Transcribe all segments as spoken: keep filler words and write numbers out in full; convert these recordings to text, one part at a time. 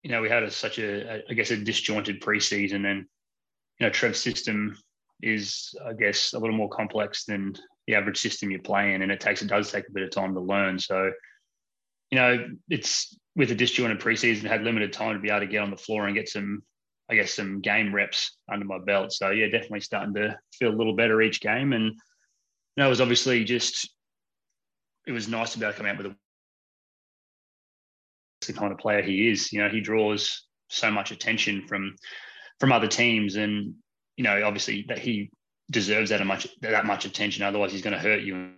you know, we had a, such a, I guess, a disjointed preseason, and you know, Trev's system is, I guess, a little more complex than the average system you're playing, and it takes it does take a bit of time to learn. So, you know, it's with a disjointed preseason, had limited time to be able to get on the floor and get some, I guess, some game reps under my belt. So yeah, definitely starting to feel a little better each game, and you know, it was obviously just, it was nice to be able to come out with a, the kind of player he is. You know, he draws so much attention from from other teams, and you know, obviously that he deserves that much that much attention. Otherwise, he's going to hurt you.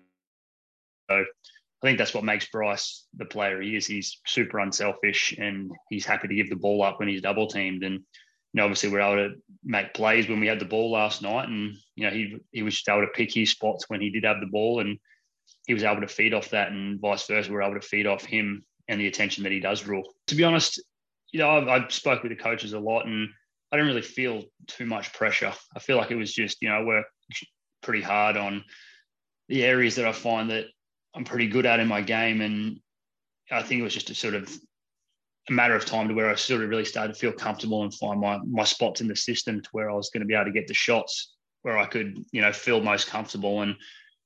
So I think that's what makes Bryce the player he is. He's super unselfish, and he's happy to give the ball up when he's double teamed. And you know, obviously, we're able to make plays when we had the ball last night, and you know, he he was able to pick his spots when he did have the ball, and he was able to feed off that, and vice versa. We're able to feed off him and the attention that he does draw. To be honest, you know, I've, I've spoke with the coaches a lot, and I don't really feel too much pressure. I feel like it was just, you know, I worked pretty hard on the areas that I find that I'm pretty good at in my game. And I think it was just a sort of a matter of time to where I sort of really started to feel comfortable and find my, my spots in the system to where I was going to be able to get the shots where I could, you know, feel most comfortable. And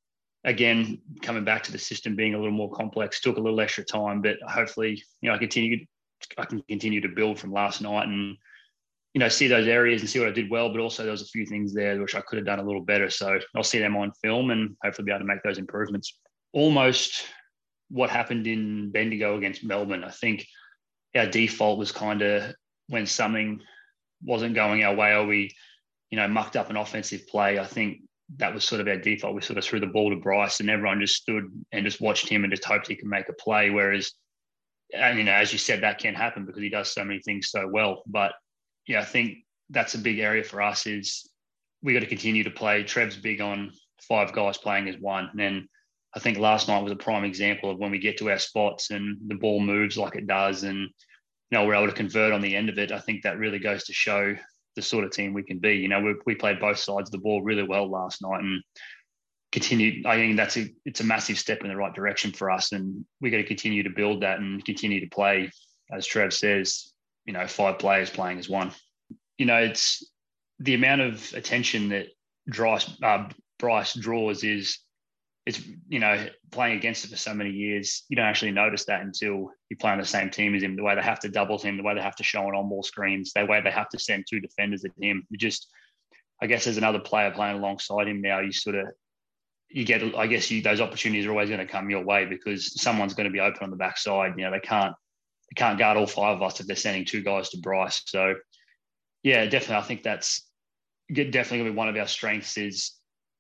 again, coming back to the system being a little more complex took a little extra time, but hopefully, you know, I continue, I can continue to build from last night and, you know, see those areas and see what I did well, but also there was a few things there which I could have done a little better. So I'll see them on film and hopefully be able to make those improvements. Almost what happened in Bendigo against Melbourne. I think our default was kind of when something wasn't going our way or we, you know, mucked up an offensive play, I think that was sort of our default. We sort of threw the ball to Bryce and everyone just stood and just watched him and just hoped he could make a play. Whereas, and, you know, as you said, that can happen because he does so many things so well. But yeah, I think that's a big area for us is we got to continue to play. Trev's big on five guys playing as one. And I think last night was a prime example of when we get to our spots and the ball moves like it does and, you know, we're able to convert on the end of it. I think that really goes to show the sort of team we can be. You know, we, we played both sides of the ball really well last night and continue. I think that's a, it's a massive step in the right direction for us. And we got to continue to build that and continue to play, as Trev says, you know, five players playing as one. You know, it's the amount of attention that Bryce, uh, Bryce draws is, it's, you know, playing against it for so many years, you don't actually notice that until you play on the same team as him, the way they have to double him, the way they have to show an on-ball screens, the way they have to send two defenders at him. You just, I guess as another player playing alongside him now, you sort of, you get, I guess you, those opportunities are always going to come your way because someone's going to be open on the backside. You know, they can't, they can't guard all five of us if they're sending two guys to Bryce. So, yeah, definitely. I think that's definitely going to be one of our strengths is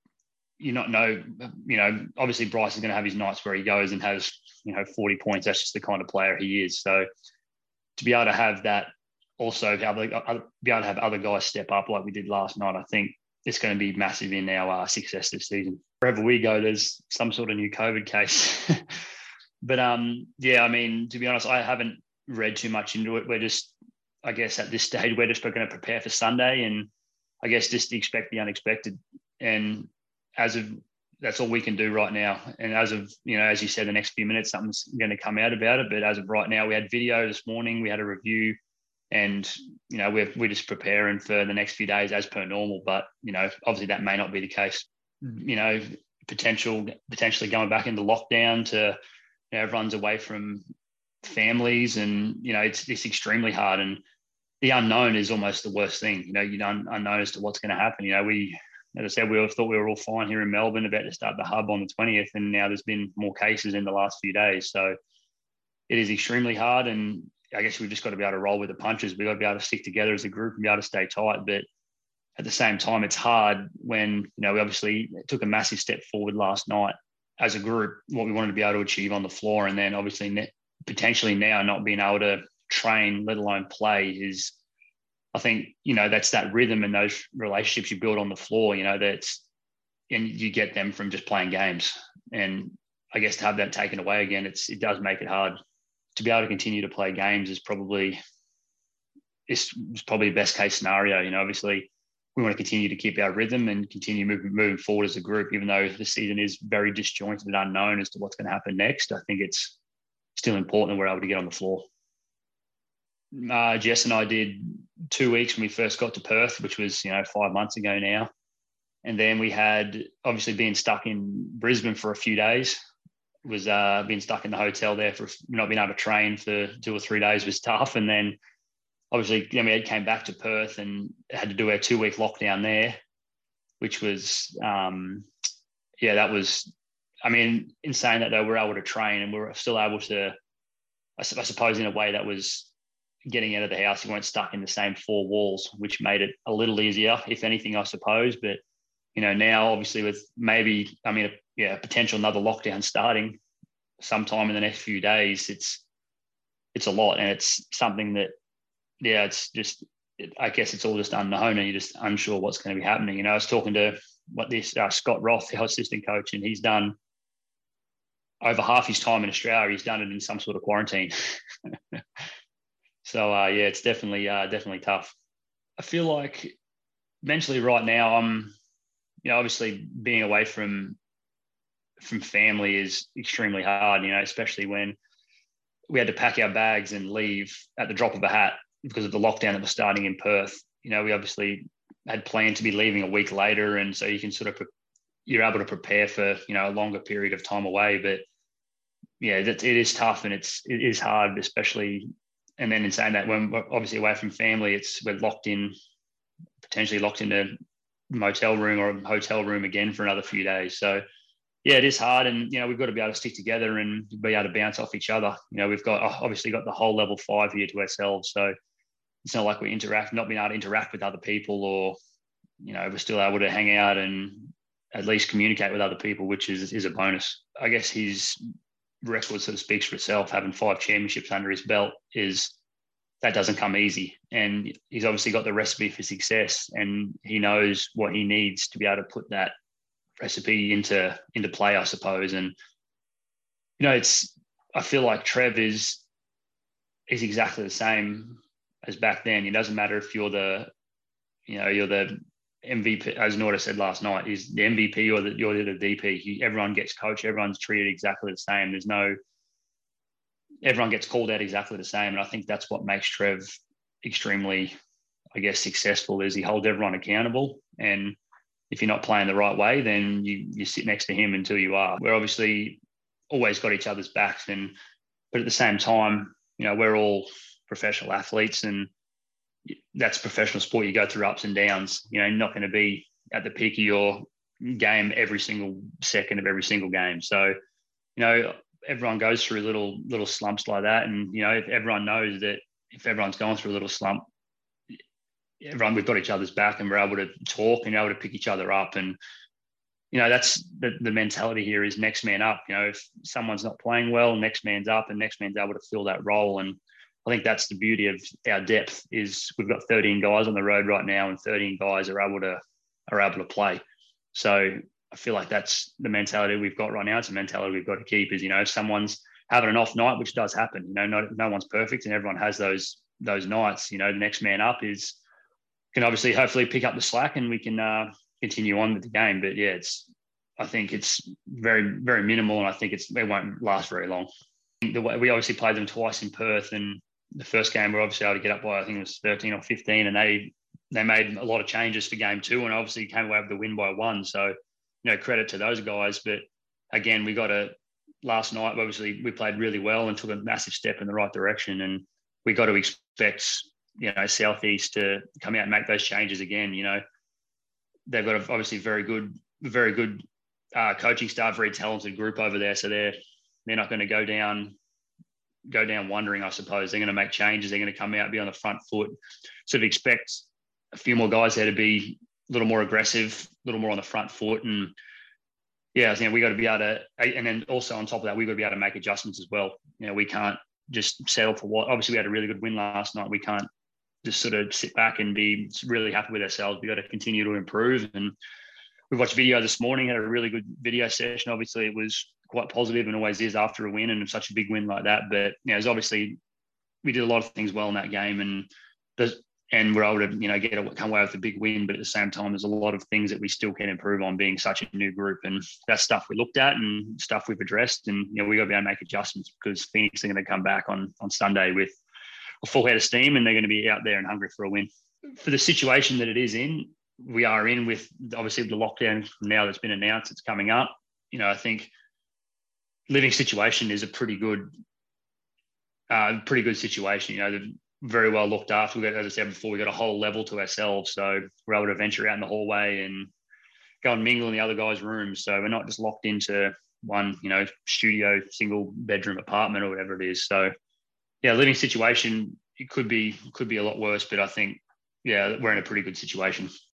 you not know, you know, obviously Bryce is going to have his nights where he goes and has, you know, forty points. That's just the kind of player he is. So to be able to have that also, be able to, be able to have other guys step up like we did last night, I think it's going to be massive in our uh, success this season. Wherever we go, there's some sort of new COVID case. But um, yeah, I mean, to be honest, I haven't read too much into it. We're just, I guess at this stage, we're just going to prepare for Sunday and I guess just expect the unexpected. And as of, that's all we can do right now. And as of, you know, as you said, the next few minutes, something's going to come out about it. But as of right now, we had video this morning, we had a review and, you know, we're, we're just preparing for the next few days as per normal. But, you know, obviously that may not be the case. You know, potential, potentially going back into lockdown to, you know, everyone's away from families and, you know, it's, it's extremely hard. And the unknown is almost the worst thing. You know, you don't unknown as to what's going to happen. You know, we, as I said, we all thought we were all fine here in Melbourne about to start the hub on the twentieth. And now there's been more cases in the last few days. So it is extremely hard. And I guess we've just got to be able to roll with the punches. We've got to be able to stick together as a group and be able to stay tight. But at the same time, it's hard when, you know, we obviously took a massive step forward last night as a group, what we wanted to be able to achieve on the floor. And then obviously ne- potentially now not being able to train, let alone play is, I think, you know, that's that rhythm and those relationships you build on the floor, you know, that's, and you get them from just playing games. And I guess to have that taken away again, it's, it does make it hard. To be able to continue to play games is probably, it's, it's probably the best case scenario. You know, obviously we want to continue to keep our rhythm and continue moving, moving forward as a group, even though the season is very disjointed and unknown as to what's going to happen next. I think it's still important that we're able to get on the floor. uh, Jess and I did two weeks when we first got to Perth, which was, you know, five months ago now. And then we had obviously being stuck in Brisbane for a few days. Was uh, being stuck in the hotel there for not being able to train for two or three days was tough. And then obviously then we came back to Perth and had to do our two week lockdown there, which was, um, yeah, that was, I mean, in saying that though, we were able to train and we were still able to, I, I suppose in a way that was getting out of the house. You weren't stuck in the same four walls, which made it a little easier, if anything, I suppose. But, you know, now obviously with maybe, I mean, yeah, potential another lockdown starting sometime in the next few days, it's it's a lot, and it's something that, yeah, it's just, it, I guess it's all just unknown, and you're just unsure what's going to be happening. You know, I was talking to what this uh, Scott Roth, our assistant coach, and he's done over half his time in Australia, he's done it in some sort of quarantine. So uh, yeah, it's definitely uh, definitely tough. I feel like mentally right now, I'm, you know, obviously being away from from family is extremely hard, you know, especially when we had to pack our bags and leave at the drop of a hat because of the lockdown that was starting in Perth. You know, we obviously had planned to be leaving a week later. And so you can sort of, you're able to prepare for, you know, a longer period of time away. But yeah, that, it is tough and it's, it is hard, especially. And then in saying that, when we're obviously away from family, it's, we're locked in, potentially locked in a motel room or a hotel room again for another few days. So yeah, it is hard, and you know we've got to be able to stick together and be able to bounce off each other. You know, we've got obviously got the whole level five here to ourselves, so it's not like we interact, not being able to interact with other people, or you know we're still able to hang out and at least communicate with other people, which is is a bonus. I guess his record sort of speaks for itself. Having five championships under his belt is that doesn't come easy, and he's obviously got the recipe for success, and he knows what he needs to be able to put that recipe into into play, I suppose. And you know, it's I feel like Trev is is exactly the same as back then. It doesn't matter if you're the you know you're the M V P, as Norda said last night, is the M V P or the you're the D P. You, everyone gets coached. Everyone's treated exactly the same. There's no everyone gets called out exactly the same, and I think that's what makes Trev extremely, I guess, successful. Is he holds everyone accountable, and if you're not playing the right way, then you you sit next to him until you are. We're obviously always got each other's backs, and but at the same time, you know, we're all professional athletes, and that's professional sport. You go through ups and downs. You know, you're not going to be at the peak of your game every single second of every single game. So, you know, everyone goes through little little slumps like that, and you know, if everyone knows that if everyone's going through a little slump, everyone, we've got each other's back and we're able to talk and able to pick each other up. And, you know, that's the, the mentality here is next man up. You know, if someone's not playing well, next man's up and next man's able to fill that role. And I think that's the beauty of our depth is we've got thirteen guys on the road right now and thirteen guys are able to, are able to play. So I feel like that's the mentality we've got right now. It's a mentality we've got to keep is, you know, if someone's having an off night, which does happen, you know, not, no one's perfect and everyone has those, those nights, you know, the next man up is, can obviously hopefully pick up the slack and we can uh, continue on with the game. But yeah, it's I think it's very, very minimal, and I think it's it won't last very long. The way, we obviously played them twice in Perth, and the first game we were obviously able to get up by I think it was thirteen or fifteen, and they they made a lot of changes for game two, and obviously came away with the win by one. So you know, credit to those guys. But again, we got a last night. Obviously, we played really well and took a massive step in the right direction, and we got to expect, you know, Southeast to come out and make those changes again. You know, they've got a obviously very good, very good uh, coaching staff, very talented group over there. So they're they're not going to go down go down wondering, I suppose. They're going to make changes. They're going to come out, be on the front foot. Sort of expect a few more guys there to be a little more aggressive, a little more on the front foot. And yeah, I think we got to be able to, and then also on top of that, we got to be able to make adjustments as well. You know, we can't just settle for what, obviously we had a really good win last night. We can't just sort of sit back and be really happy with ourselves. We got to continue to improve. And we watched video this morning, had a really good video session. Obviously it was quite positive and always is after a win and such a big win like that. But, you know, it's obviously we did a lot of things well in that game, and the, and we're able to, you know, get a, come away with a big win. But at the same time, there's a lot of things that we still can improve on being such a new group. And that's stuff we looked at and stuff we've addressed. And, you know, we got to be able to make adjustments because Phoenix are going to come back on, on Sunday with, a full head of steam, and they're going to be out there and hungry for a win. For the situation that it is in, we are in with obviously the lockdown now that's been announced, it's coming up. You know, I think living situation is a pretty good, uh, pretty good situation. You know, they're very well looked after. We got, as I said before, we got a whole level to ourselves, so we're able to venture out in the hallway and go and mingle in the other guys' rooms. So we're not just locked into one, you know, studio, single bedroom apartment or whatever it is. So yeah, living situation, it could be could be a lot worse, but I think yeah, we're in a pretty good situation.